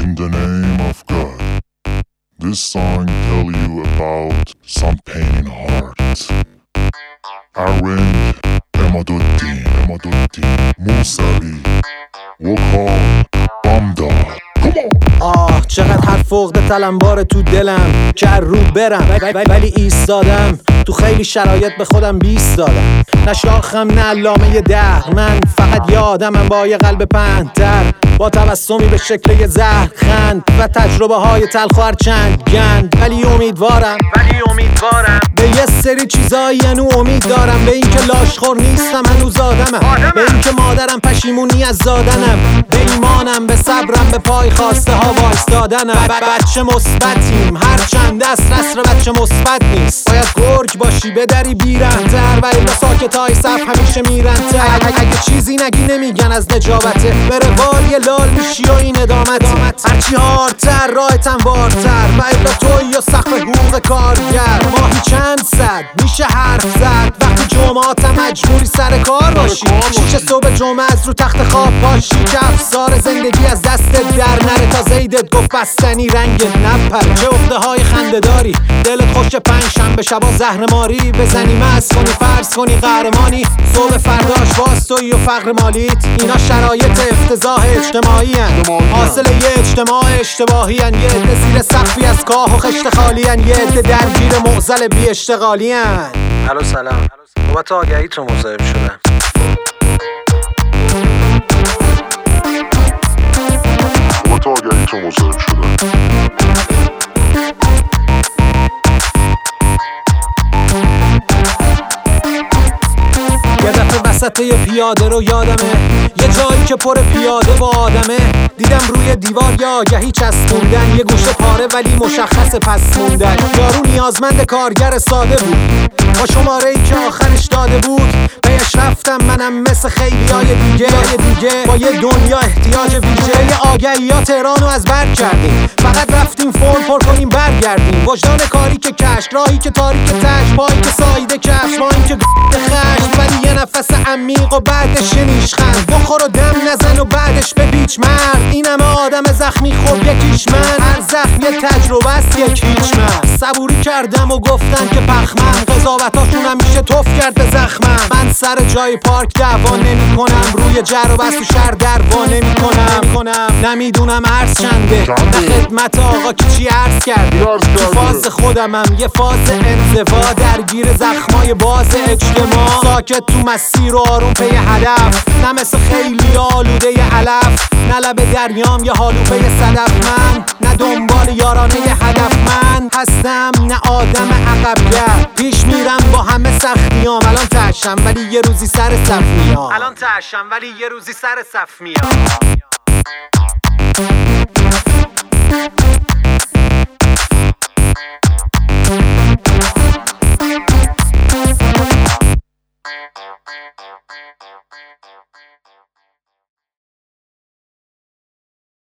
In the name of God, this song tell you about some pain in heart. Arrange Emaduddin Moussavi وکال بامداد. چقدر حرف فقد تلمبار تو دلم که رو برم ولی ایستادم تو خیلی شرایط به خودم بیست دادم. نه شاخم نه علامه دهر، من فقط یادمم با یه قلب پهن‌تر، با تبسمی به شکل یه زهر خند و تجربه های تلخ و هرچند گند. ولی امیدوارم به یه سری چیزایی هنو امید دارم، به این که لاشخور نیستم هنوز آدمم، به این که مادرم پشیمونی از زادنم، به ایمانم، به صبرم، به پای خواسته ها وایستادنم. بچه مثبتیم هرچند دسترس بچه مثبت نیست، باید گرگ باشی بدری بیرنتر و الا ساکت های صف همیشه میرنتر. اگه چیزی نگی نمیگن از نجابته، به روال لال میشی و این ادامت هرچی هارتر راهت هموارتر و الا توی و سقف حقوق کارگر. ماهی چند صد میشه حرف زد وقتی جمعاتم مجبوری سر کار باشی، شیش صبح جمعه از رو تخت خواب پاشی که افسار زندگی از دستت در نره تا زیدت گفت بستنی رنگت نپره. چه عقده های خنده داری دلت خوش پنجشنبه شبا زهر ماری بزنی مست کنی فرض کنی قهرمانی، صبح فرداش باز تویی و فقر مالیت. اینا شرایط افتضاح اجتماعی هن، حاصل یه اجتماع اشتباهی هن، یه عده زیر سقفی از کاه و خشت خالی هن، یه عده درگیر معضل بی اشتغالی هن. الو سلام، بابت آگهیتون مصاحب شدم. یه دفعه وسط یه پیاده رو یادمه، یه جایی که پر پیاده با آدمه، دیدم روی دیوار یه آگهی چسبوندن، یه گوشه پاره ولی مشخص پس موندن. یارو نیازمند کارگر ساده بود با شماره ای که آخرش داده بود، پیش رفتم منم مثل خیلی های دیگه با یه دنیا احتیاج ویژه. یه آگهی ها تهران رو از بر کردیم، فقط رفتیم فرم پر کنیم برگردیم. وجدان کاری که کشت، راهی که تاریک تش، پایی که سایده کفش، مایی که خشم، ولی یه نفس عمیق و بعدش یه نیشخند. بخور و دم نزن و بعدش بپیچ مرد، این همه آدم زخمی خب یکیش من، هر زخم یه تجربه است یکیش من. صبوری کردم و گفتن که پخمن، قضاوتاشون همیشه توف کرد به زخمم. من سر جای پارک دعوا نمی کنم، روی جر و بس و شهر دروا نمی کنم. نمیدونم عرض چنده، نه خدمت آقا کی چی عرض کرده، تو فاز خودمم یه فاز انزوا، درگیر زخمای باز اجتماع، ساکت تو مسیر و آروم پی هدف، نه مثل خیلی آلوده ی علف، نه لب دریام یه هالوپه صدف. من نه دنبال یارانه ی هدف من هستم، نه آدم عقبگر، پیش میرم با همه سختیام. الان تشم ولی یه روزی سر صف میام.